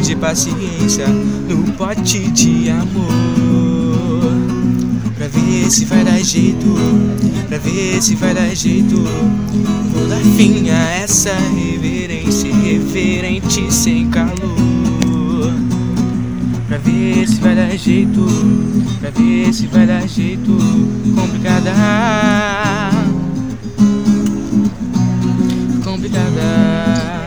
de paciência no pote de amor, pra ver se vai dar jeito, pra ver se vai dar jeito. Vou dar fim a essa reverência irreverente sem calor, pra ver se vai dar jeito, pra ver se vai dar jeito. Complicada, complicada.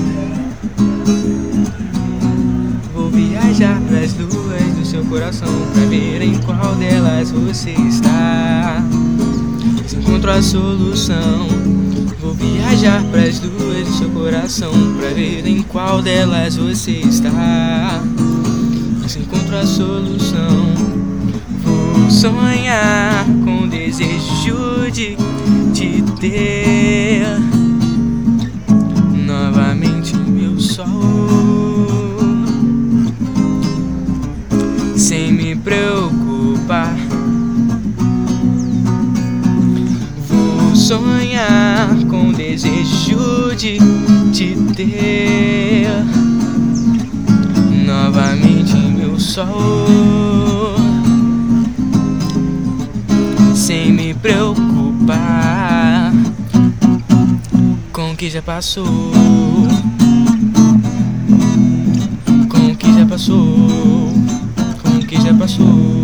Vou viajar pras luas do seu coração pra ver em qual delas você está. Se encontro a solução. Vou viajar pras luas do seu coração pra ver em qual delas você está. Se encontro a solução. Vou sonhar com o desejo de te ter novamente, meu sol, sem me preocupar. Vou sonhar com o desejo de te ter novamente, meu sol, sem me preocupar com o que já passou, com o que já passou, com o que já passou.